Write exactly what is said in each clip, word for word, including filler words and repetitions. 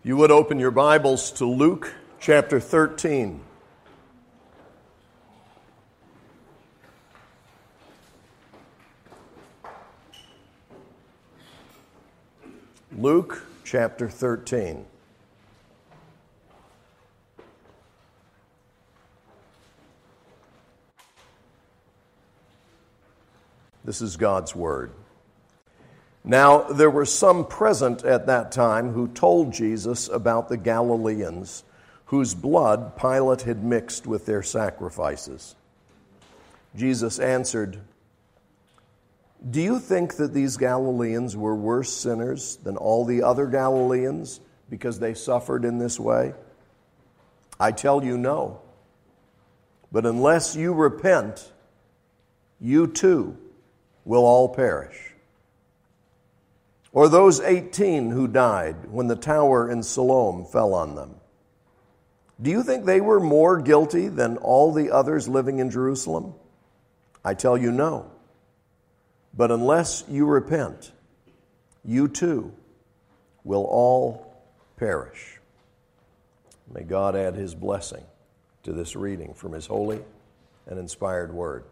You would open your Bibles to Luke chapter thirteen. Luke chapter thirteen. This is God's Word. Now, there were some present at that time who told Jesus about the Galileans, whose blood Pilate had mixed with their sacrifices. Jesus answered, "Do you think that these Galileans were worse sinners than all the other Galileans because they suffered in this way? I tell you, no. But unless you repent, you too will all perish. Or those eighteen who died when the tower in Siloam fell on them. Do you think they were more guilty than all the others living in Jerusalem? I tell you, no. But unless you repent, you too will all perish." May God add His blessing to this reading from His holy and inspired Word.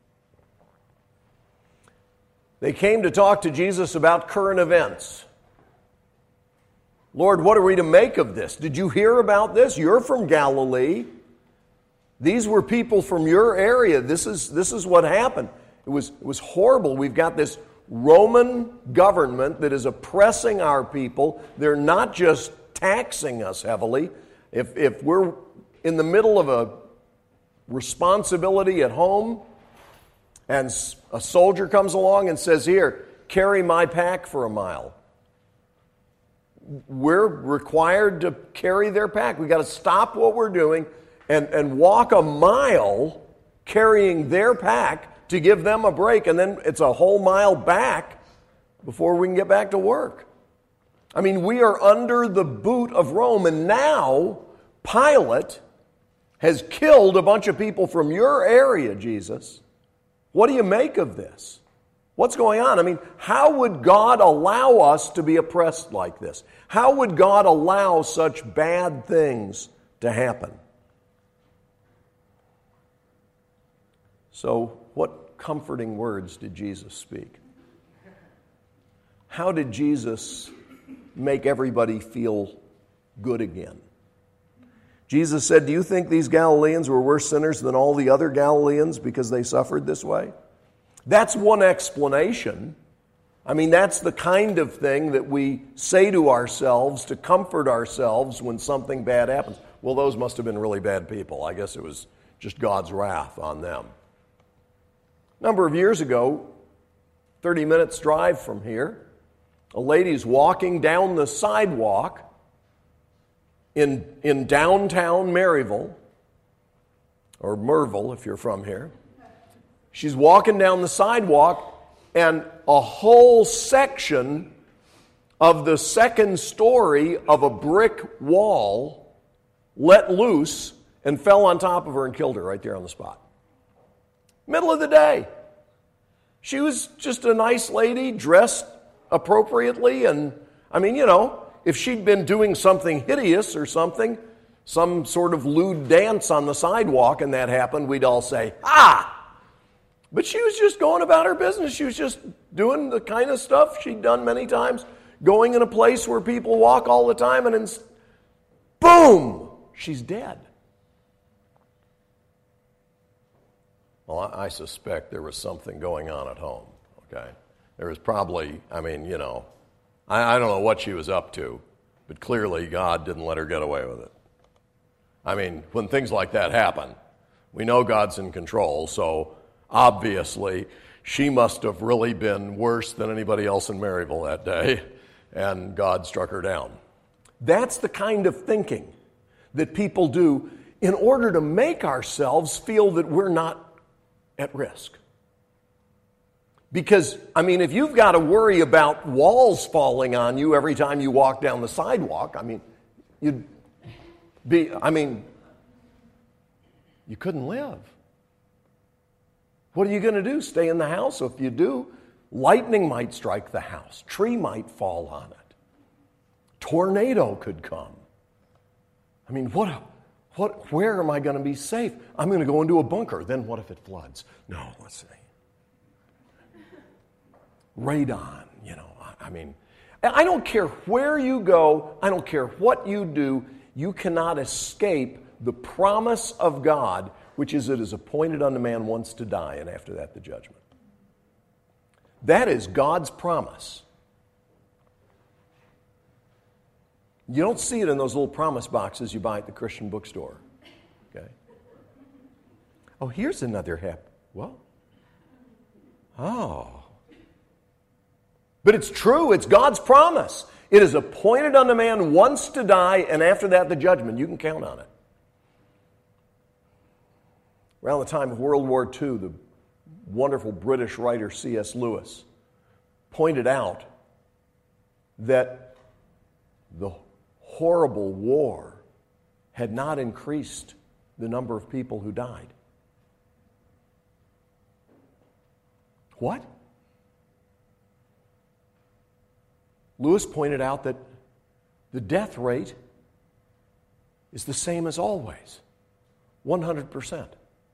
They came to talk to Jesus about current events. "Lord, what are we to make of this? Did you hear about this? You're from Galilee. These were people from your area. This is, this is what happened. It was, it was horrible. We've got this Roman government that is oppressing our people. They're not just taxing us heavily. If, if we're in the middle of a responsibility at home, and a soldier comes along and says, 'Here, carry my pack for a mile,' we're required to carry their pack. We've got to stop what we're doing and, and walk a mile carrying their pack to give them a break. And then it's a whole mile back before we can get back to work. I mean, we are under the boot of Rome. And now Pilate has killed a bunch of people from your area, Jesus. What do you make of this? What's going on? I mean, how would God allow us to be oppressed like this? How would God allow such bad things to happen?" So, what comforting words did Jesus speak? How did Jesus make everybody feel good again? Jesus said, "Do you think these Galileans were worse sinners than all the other Galileans because they suffered this way?" That's one explanation. I mean, that's the kind of thing that we say to ourselves to comfort ourselves when something bad happens. Well, those must have been really bad people. I guess it was just God's wrath on them. A number of years ago, thirty minutes drive from here, a lady's walking down the sidewalk In, in downtown Maryville, or Merville if you're from here. She's walking down the sidewalk and a whole section of the second story of a brick wall let loose and fell on top of her and killed her right there on the spot. Middle of the day. She was just a nice lady, dressed appropriately, and I mean, you know, if she'd been doing something hideous or something, some sort of lewd dance on the sidewalk, and that happened, we'd all say, "Ah!" But she was just going about her business. She was just doing the kind of stuff she'd done many times, going in a place where people walk all the time, and then, boom, she's dead. Well, I, I suspect there was something going on at home, okay? There was probably, I mean, you know, I don't know what she was up to, but clearly God didn't let her get away with it. I mean, when things like that happen, we know God's in control, so obviously she must have really been worse than anybody else in Maryville that day, and God struck her down. That's the kind of thinking that people do in order to make ourselves feel that we're not at risk. Because, I mean, if you've got to worry about walls falling on you every time you walk down the sidewalk, I mean, you'd be, I mean, you couldn't live. What are you going to do? Stay in the house? So if you do, lightning might strike the house. Tree might fall on it. tornado could come. I mean, what, what, where am I going to be safe? I'm going to go into a bunker. Then what if it floods? No, let's see. Radon, you know, I mean, I don't care where you go. I don't care what you do. You cannot escape the promise of God, which is it is appointed unto man once to die, and after that the judgment. That is God's promise. You don't see it in those little promise boxes you buy at the Christian bookstore. Okay? Oh, here's another hap. Well, oh. But it's true. It's God's promise. It is appointed unto man once to die, and after that the judgment. You can count on it. Around the time of World War Two, the wonderful British writer C S Lewis pointed out that the horrible war had not increased the number of people who died. What? Lewis pointed out that the death rate is the same as always, one hundred percent.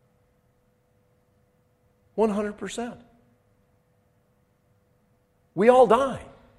one hundred percent. We all die.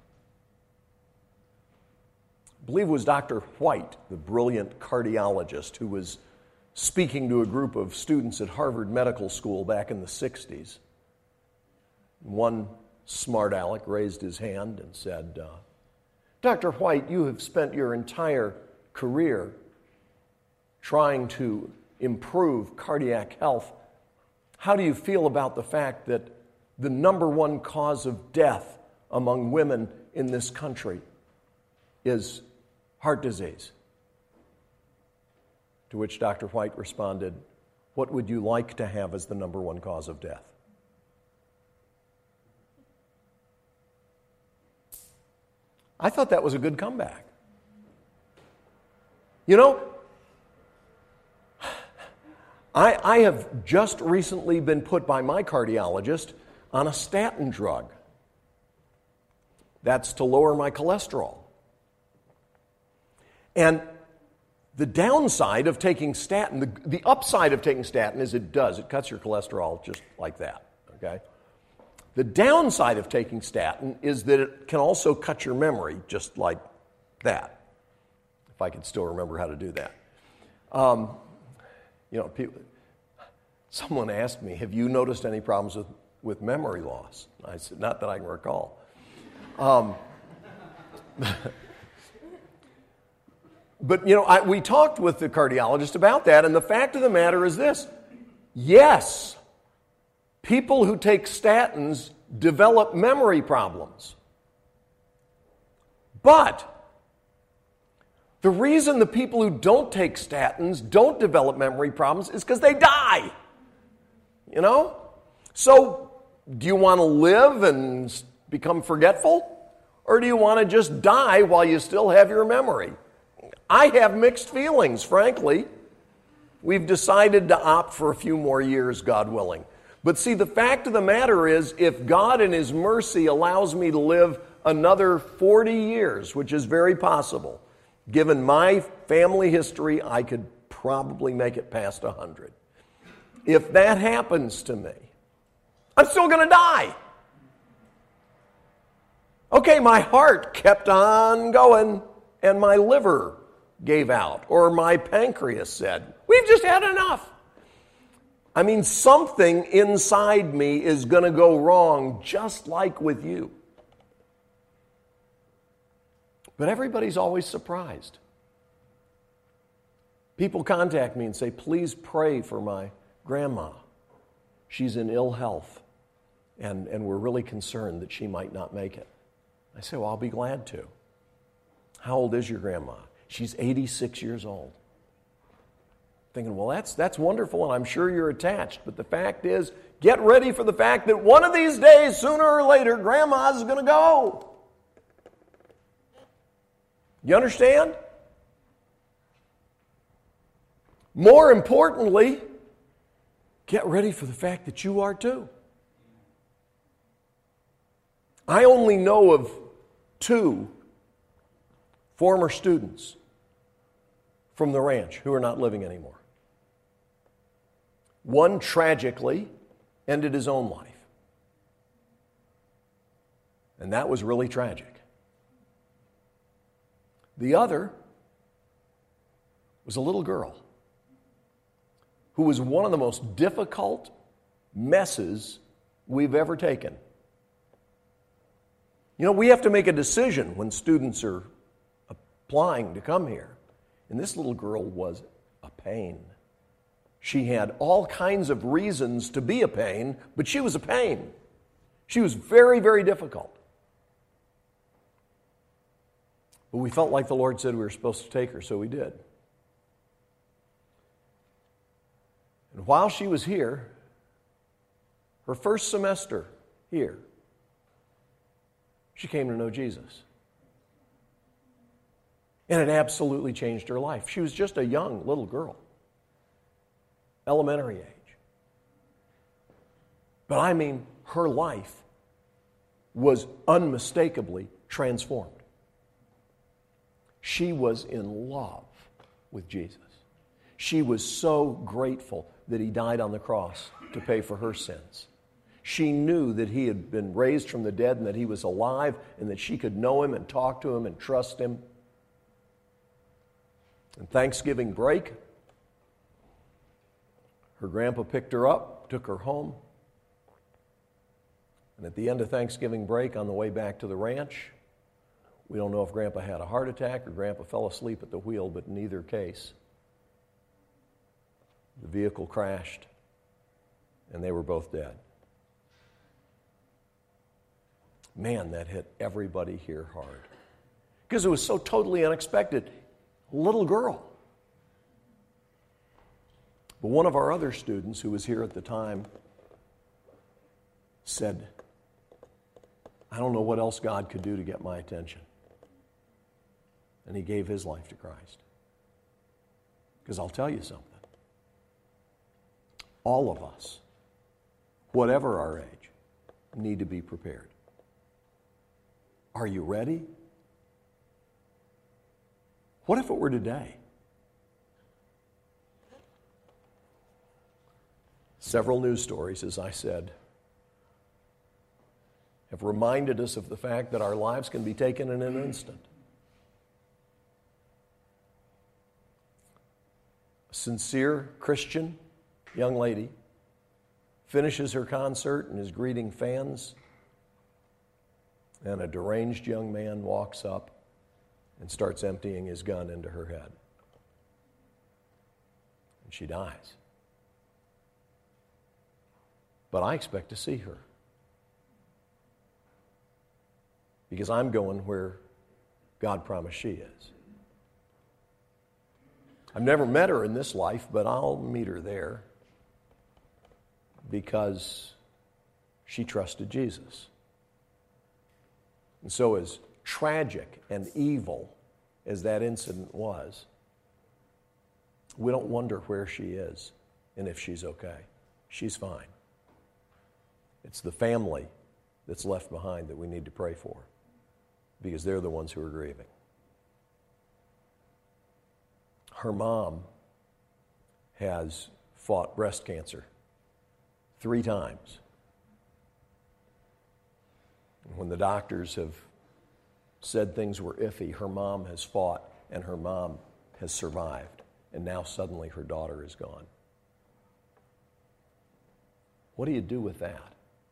I believe it was Doctor White, the brilliant cardiologist, who was speaking to a group of students at Harvard Medical School back in the sixties. One smart aleck raised his hand and said, uh, Doctor White, you have spent your entire career trying to improve cardiac health. How do you feel about the fact that the number one cause of death among women in this country is heart disease? To which Doctor White responded, what would you like to have as the number one cause of death? I thought that was a good comeback. You know, I, I have just recently been put by my cardiologist on a statin drug. That's to lower my cholesterol. And the downside of taking statin, the, the upside of taking statin is it does, it cuts your cholesterol just like that, okay? The downside of taking statin is that it can also cut your memory just like that, if I could still remember how to do that. Um, you know, people, someone asked me, have you noticed any problems with, with memory loss? I said, not that I can recall. Um, but, you know, I, we talked with the cardiologist about that, and the fact of the matter is this. Yes, people who take statins develop memory problems. But the reason the people who don't take statins don't develop memory problems is because they die. You know? So, do you want to live and become forgetful? Or do you want to just die while you still have your memory? I have mixed feelings, frankly. We've decided to opt for a few more years, God willing. But see, the fact of the matter is, if God in His mercy allows me to live another forty years, which is very possible, given my family history, I could probably make it past one hundred. If that happens to me, I'm still going to die. Okay, my heart kept on going, and my liver gave out, or my pancreas said, we've just had enough. I mean, something inside me is going to go wrong, just like with you. But everybody's always surprised. People contact me and say, please pray for my grandma. She's in ill health, and, and we're really concerned that she might not make it. I say, well, I'll be glad to. How old is your grandma? She's eighty-six years old. Thinking, well, that's that's wonderful, and I'm sure you're attached. But the fact is, get ready for the fact that one of these days, sooner or later, grandma's going to go. You understand? More importantly, get ready for the fact that you are too. I only know of two former students from the ranch who are not living anymore. One tragically ended his own life. And that was really tragic. The other was a little girl who was one of the most difficult messes we've ever taken. You know, we have to make a decision when students are applying to come here. And this little girl was a pain. She had all kinds of reasons to be a pain, but she was a pain. She was very, very difficult. But we felt like the Lord said we were supposed to take her, so we did. And while she was here, her first semester here, she came to know Jesus. And it absolutely changed her life. She was just a young little girl, elementary age. But I mean, her life was unmistakably transformed. She was in love with Jesus. She was so grateful that he died on the cross to pay for her sins. She knew that he had been raised from the dead and that he was alive and that she could know him and talk to him and trust him. And Thanksgiving break, her grandpa picked her up, took her home. And at the end of Thanksgiving break, on the way back to the ranch, we don't know if Grandpa had a heart attack or Grandpa fell asleep at the wheel, but in either case, the vehicle crashed and they were both dead. Man, that hit everybody here hard. Because it was so totally unexpected. Little girl. But one of our other students who was here at the time said, I don't know what else God could do to get my attention. And he gave his life to Christ. Because I'll tell you something. All of us, whatever our age, need to be prepared. Are you ready? What if it were today? Several news stories, as I said, have reminded us of the fact that our lives can be taken in an instant. A sincere Christian young lady finishes her concert and is greeting fans, and a deranged young man walks up and starts emptying his gun into her head. And she dies. But I expect to see her. Because I'm going where God promised she is. I've never met her in this life, but I'll meet her there because she trusted Jesus. And so as tragic and evil as that incident was, we don't wonder where she is and if she's okay. She's fine. It's the family that's left behind that we need to pray for because they're the ones who are grieving. Her mom has fought breast cancer three times. When the doctors have said things were iffy, her mom has fought and her mom has survived. And now suddenly her daughter is gone. What do you do with that?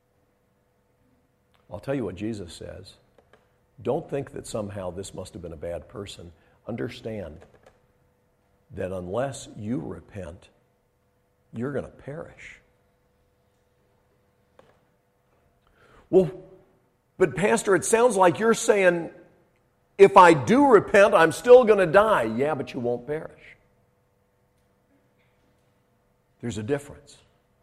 I'll tell you what Jesus says. Don't think that somehow this must have been a bad person. Understand that unless you repent, you're going to perish. Well, but Pastor, it sounds like you're saying, if I do repent, I'm still going to die. Yeah, but you won't perish. There's a difference.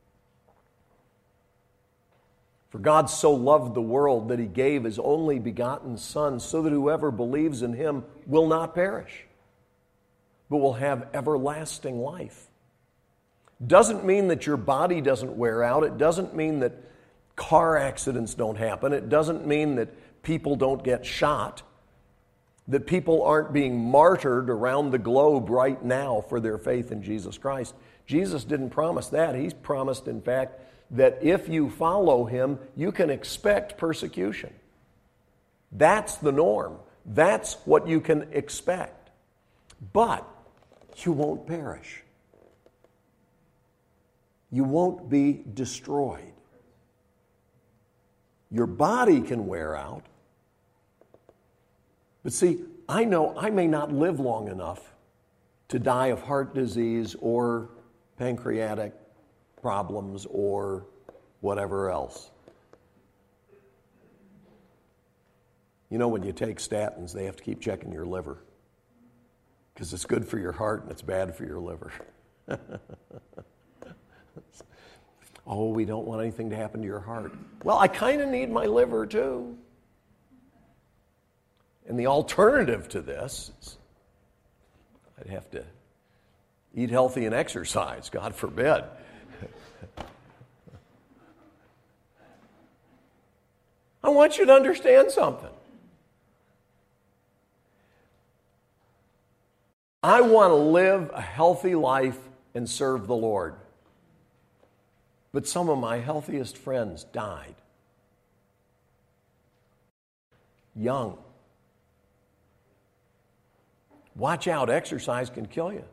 For God so loved the world that he gave his only begotten Son, so that whoever believes in him will not perish, but will have everlasting life. Doesn't mean that your body doesn't wear out. It doesn't mean that car accidents don't happen. It doesn't mean that people don't get shot. that people aren't being martyred around the globe right now for their faith in Jesus Christ. Jesus didn't promise that. He's promised, in fact, that if you follow him, you can expect persecution. That's the norm. That's what you can expect. But you won't perish. You won't be destroyed. Your body can wear out. But see, I know I may not live long enough to die of heart disease or pancreatic problems or whatever else. You know, when you take statins, they have to keep checking your liver because it's good for your heart and it's bad for your liver. Oh, we don't want anything to happen to your heart. Well, I kind of need my liver too. And the alternative to this is I'd have to eat healthy and exercise, God forbid. I want you to understand something. I want to live a healthy life and serve the Lord. But some of my healthiest friends died young. Watch out, exercise can kill you.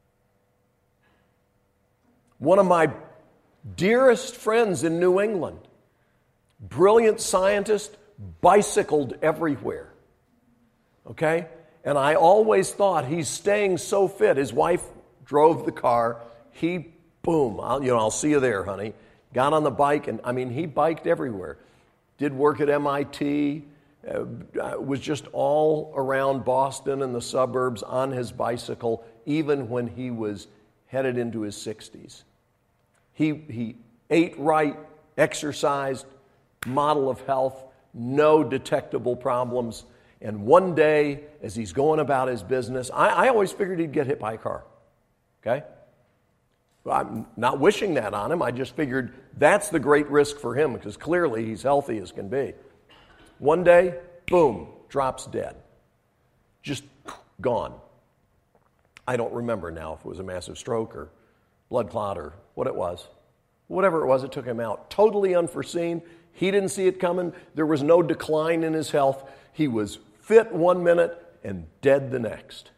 One of my dearest friends in New England, brilliant scientist, bicycled everywhere. Okay? And I always thought he's staying so fit. His wife drove the car. He, boom, I'll, you know, I'll see you there, honey. Got on the bike, and I mean, he biked everywhere. Did work at M I T, uh, was just all around Boston and the suburbs on his bicycle, even when he was headed into his sixties. He, he ate right, exercised, model of health, no detectable problems. And one day, as he's going about his business, I, I always figured he'd get hit by a car. Okay? Well, I'm not wishing that on him. I just figured that's the great risk for him because clearly he's healthy as can be. One day, boom, drops dead. Just gone. I don't remember now if it was a massive stroke or blood clot or what it was. Whatever it was, it took him out. Totally unforeseen. He didn't see it coming. There was no decline in his health. He was fit one minute and dead the next.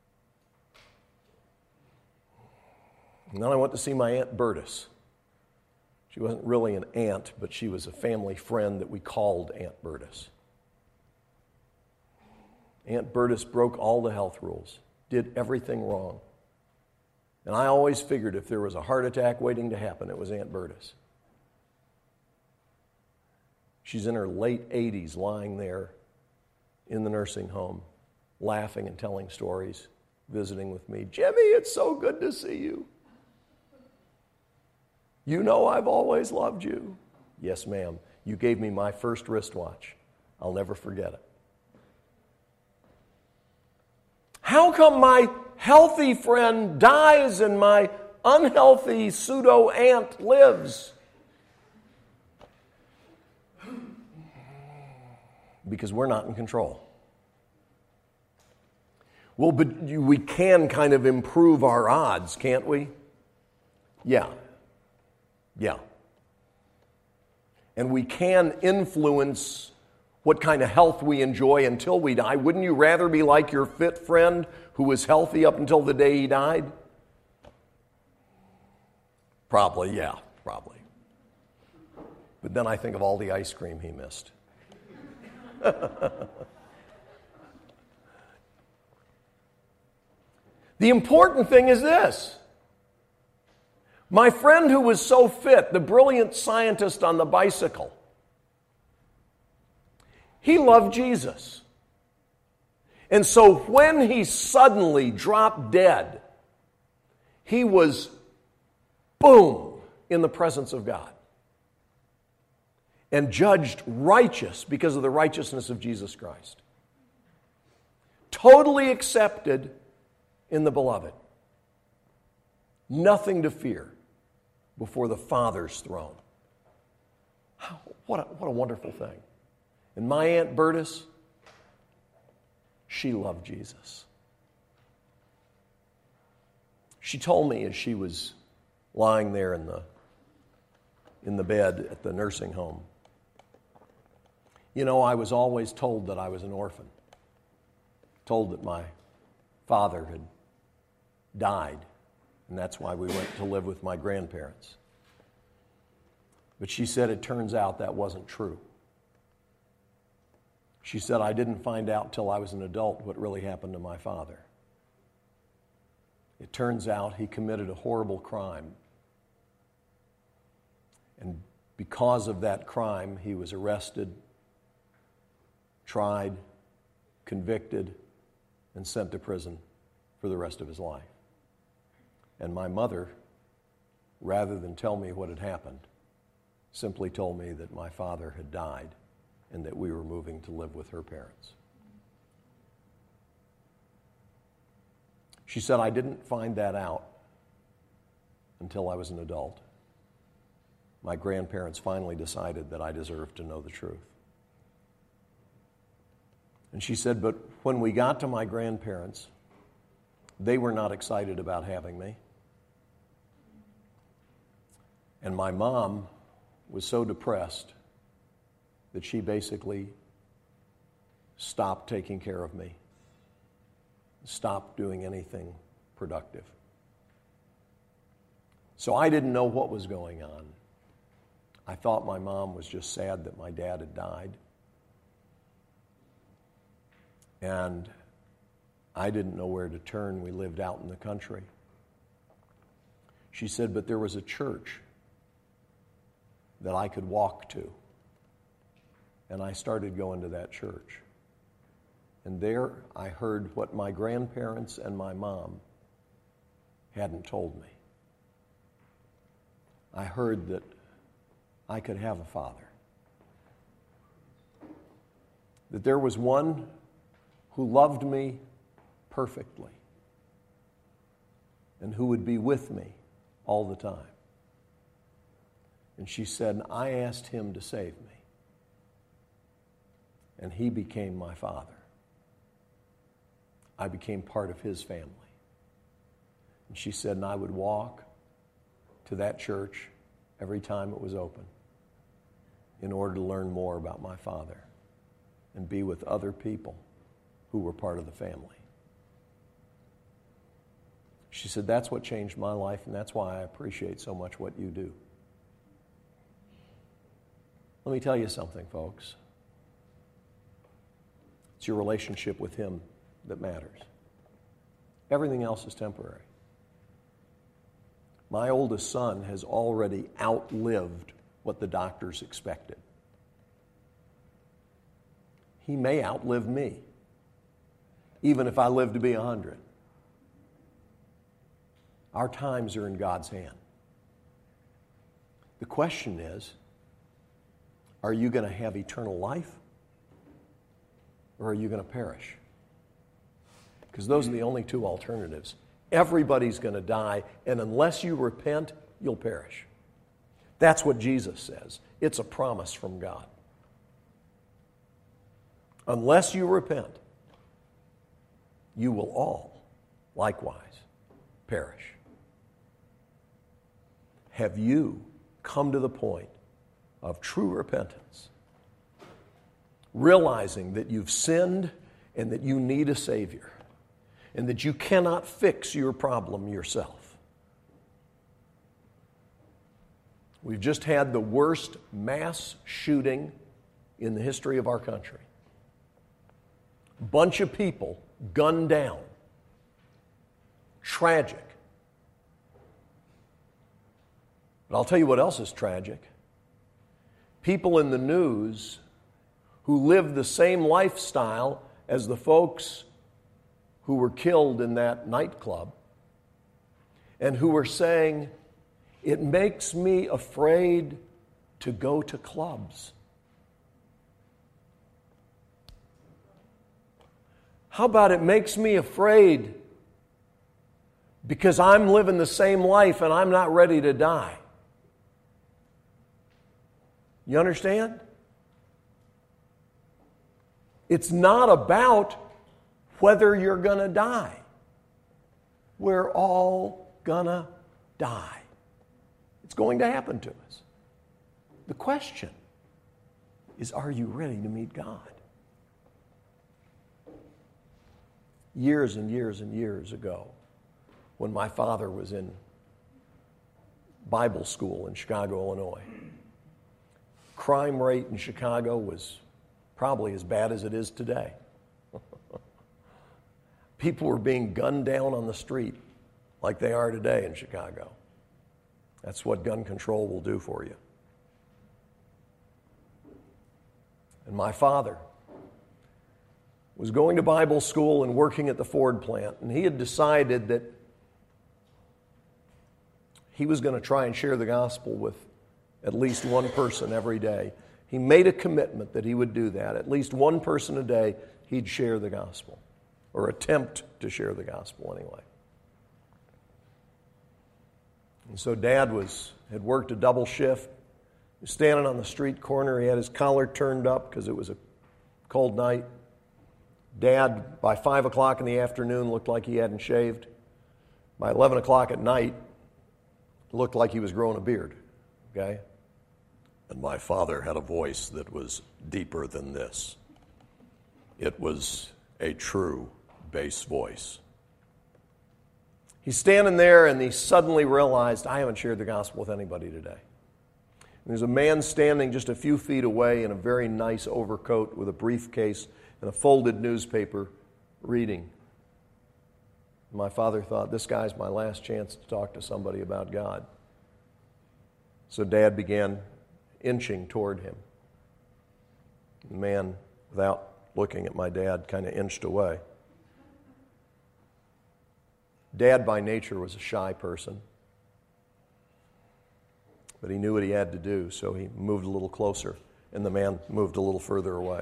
And then I went to see my Aunt Bertus. She wasn't really an aunt, but she was a family friend that we called Aunt Bertus. Aunt Bertus broke all the health rules, did everything wrong. And I always figured if there was a heart attack waiting to happen, it was Aunt Bertus. She's in her late eighties lying there in the nursing home, laughing and telling stories, visiting with me. Jimmy, it's so good to see you. You know I've always loved you. Yes, ma'am. You gave me my first wristwatch. I'll never forget it. How come my healthy friend dies and my unhealthy pseudo-aunt lives? Because we're not in control. Well, but we can kind of improve our odds, can't we? Yeah. Yeah. And we can influence what kind of health we enjoy until we die. Wouldn't you rather be like your fit friend who was healthy up until the day he died? Probably, yeah, probably. But then I think of all the ice cream he missed. The important thing is this. My friend who was so fit, the brilliant scientist on the bicycle, he loved Jesus. And so when he suddenly dropped dead, he was, boom, in the presence of God. And judged righteous because of the righteousness of Jesus Christ. Totally accepted in the beloved. Nothing to fear before the Father's throne. What a, what a wonderful thing. And my Aunt Bertus, she loved Jesus. She told me as she was lying there in the, in the bed at the nursing home, you know, I was always told that I was an orphan, told that my father had died, and that's why we went to live with my grandparents. But she said it turns out that wasn't true. She said, I didn't find out till I was an adult what really happened to my father. It turns out he committed a horrible crime. And because of that crime, he was arrested, tried, convicted, and sent to prison for the rest of his life. And my mother, rather than tell me what had happened, simply told me that my father had died and that we were moving to live with her parents. She said, I didn't find that out until I was an adult. My grandparents finally decided that I deserved to know the truth. And she said, but when we got to my grandparents, they were not excited about having me. And my mom was so depressed that she basically stopped taking care of me, stopped doing anything productive. So I didn't know what was going on. I thought my mom was just sad that my dad had died. And I didn't know where to turn. We lived out in the country. She said, but there was a church that I could walk to. And I started going to that church. And there I heard what my grandparents and my mom hadn't told me. I heard that I could have a father. That there was one who loved me perfectly and who would be with me all the time. And she said, I asked him to save me. And he became my father. I became part of his family. And she said, and I would walk to that church every time it was open in order to learn more about my father and be with other people who were part of the family. She said, that's what changed my life, and that's why I appreciate so much what you do. Let me tell you something, folks. It's your relationship with him that matters. Everything else is temporary. My oldest son has already outlived what the doctors expected. He may outlive me, even if I live to be a hundred. Our times are in God's hand. The question is, are you going to have eternal life, or are you going to perish? Because those are the only two alternatives. Everybody's going to die, and unless you repent, you'll perish. That's what Jesus says. It's a promise from God. Unless you repent, you will all likewise perish. Have you come to the point of true repentance, realizing that you've sinned and that you need a Savior, and that you cannot fix your problem yourself? We've just had the worst mass shooting in the history of our country. A bunch of people gunned down. Tragic. But I'll tell you what else is tragic. People in the news who live the same lifestyle as the folks who were killed in that nightclub, and who were saying, it makes me afraid to go to clubs. How about it makes me afraid because I'm living the same life and I'm not ready to die? You understand? It's not about whether you're going to die. We're all going to die. It's going to happen to us. The question is, are you ready to meet God? Years and years and years ago, when my father was in Bible school in Chicago, Illinois, crime rate in Chicago was probably as bad as it is today. People were being gunned down on the street like they are today in Chicago. That's what gun control will do for you. And my father was going to Bible school and working at the Ford plant, and he had decided that he was going to try and share the gospel with at least one person every day. He made a commitment that he would do that. At least one person a day, he'd share the gospel, or attempt to share the gospel anyway. And so Dad was had worked a double shift. He was standing on the street corner. He had his collar turned up because it was a cold night. Dad, by five o'clock in the afternoon, looked like he hadn't shaved. By eleven o'clock at night, looked like he was growing a beard. Okay? And my father had a voice that was deeper than this. It was a true bass voice. He's standing there and he suddenly realized, I haven't shared the gospel with anybody today. And there's a man standing just a few feet away in a very nice overcoat with a briefcase and a folded newspaper reading. My father thought, this guy's my last chance to talk to somebody about God. So Dad began inching toward him. The man, without looking at my dad, kind of inched away. Dad, by nature, was a shy person. But he knew what he had to do, so he moved a little closer, and the man moved a little further away.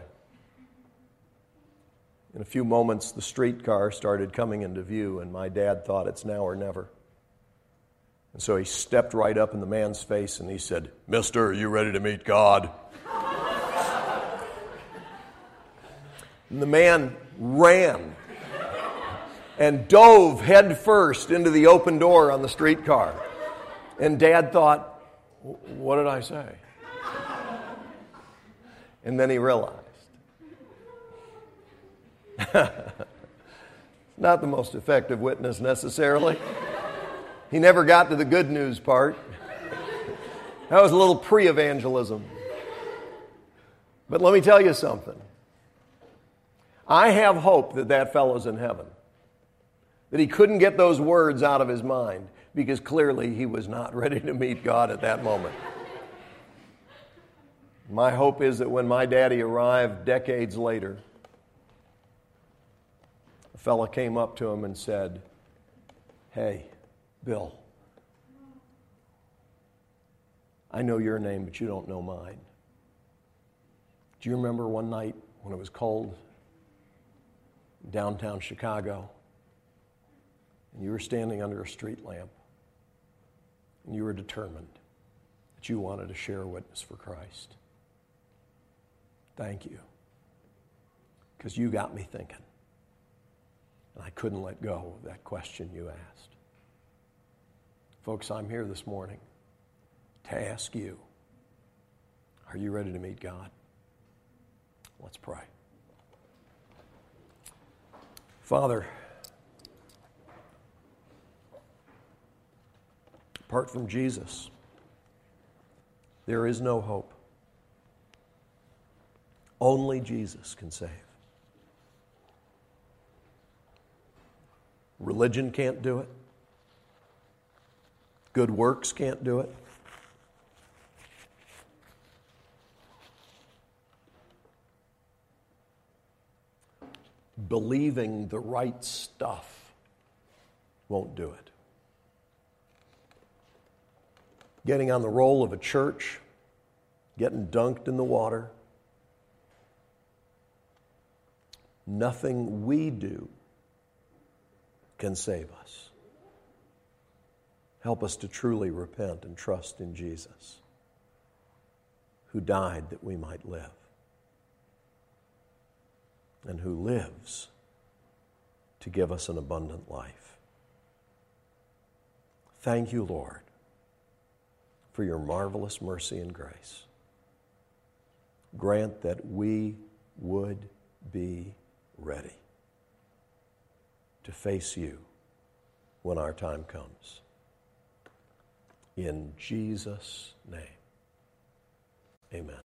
In a few moments, the streetcar started coming into view, and my dad thought, it's now or never. And so he stepped right up in the man's face, and he said, Mister, are you ready to meet God? And the man ran and dove head first into the open door on the streetcar. And Dad thought, what did I say? And then he realized. Not the most effective witness necessarily. He never got to the good news part. That was a little pre-evangelism. But let me tell you something. I have hope that that fellow's in heaven. That he couldn't get those words out of his mind because clearly he was not ready to meet God at that moment. My hope is that when my daddy arrived decades later, a fellow came up to him and said, hey, Bill, I know your name, but you don't know mine. Do you remember one night when it was cold in downtown Chicago and you were standing under a street lamp and you were determined that you wanted to share a witness for Christ? Thank you, because you got me thinking. And I couldn't let go of that question you asked. Folks, I'm here this morning to ask you, are you ready to meet God? Let's pray. Father, apart from Jesus, there is no hope. Only Jesus can save. Religion can't do it. Good works can't do it. Believing the right stuff won't do it. Getting on the roll of a church, getting dunked in the water, nothing we do can save us. Help us to truly repent and trust in Jesus, who died that we might live, and who lives to give us an abundant life. Thank you, Lord, for your marvelous mercy and grace. Grant that we would be ready to face you when our time comes. In Jesus' name, amen.